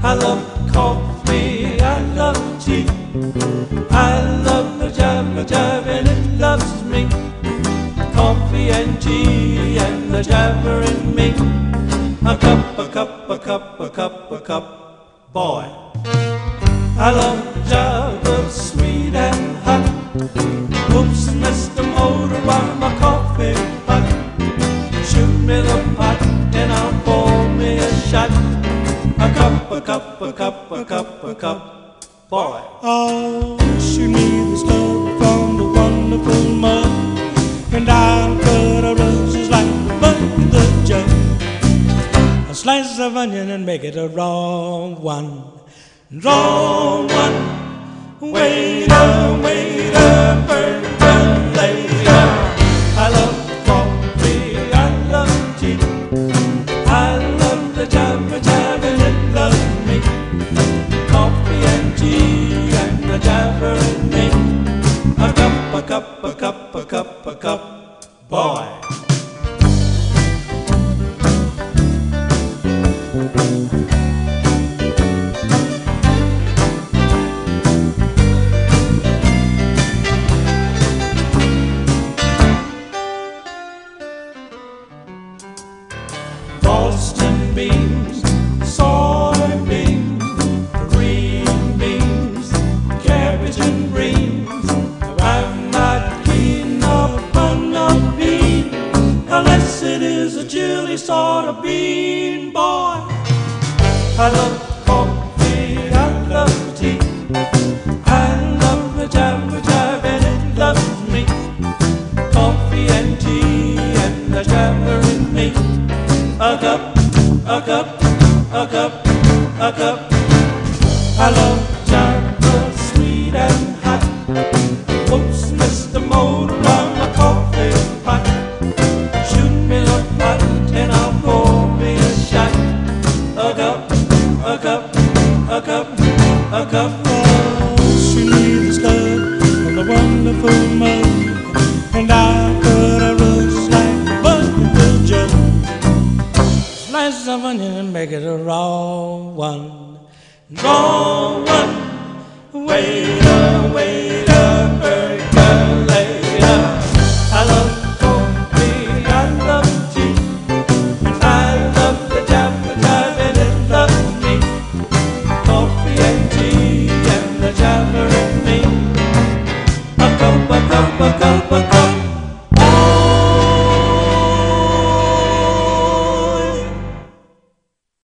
I love coffee, I love tea, I love the jabber and it loves me. Coffee and tea and the jabber and me. A cup, a cup, a cup, a cup, a cup, boy. I love the jabber, sweet and hot. Oops, missed the motor on my coffee pot. Shoot me the pot and I'll pour me a shot. A cup, a cup, a cup, a cup, a cup, boy. Oh, shoot me the stuff from the wonderful mug, and I'll cut a roses like the bud in the jug. A slice of onion and make it a raw one. Raw one. Waiter, waiter, percolator. I love coffee, I love tea, I love the jabber and it loves me. Coffee and tea and the jabber and me. A cup, a cup, a cup, a cup, a cup, boy. Boston beans, soybeans, green beans, cabbage and greens. I'm not keen upon a bean unless it is a chili sort of bean, boy. I love coffee, I love tea, I love the jabber and it loves me. Coffee and tea and the jabber and me. A cup, a cup, a cup, a cup. I love jabber, sweet and hot. Whoops, missed the motor on my coffee pot. Shoot me the pot and I'll pour me a shot. A cup, a cup, a cup, a cup. Oh, shoot me the stuff from the wonderful mug, and I'll cut a roses like the bud in the jug. Slice of onion and make it a raw one. Raw one. Waiter, waiter, percolator. I love coffee, I love tea, I love the jabber and it loves me. Coffee and tea and the jabber and me. A cup, a cup, a cup, a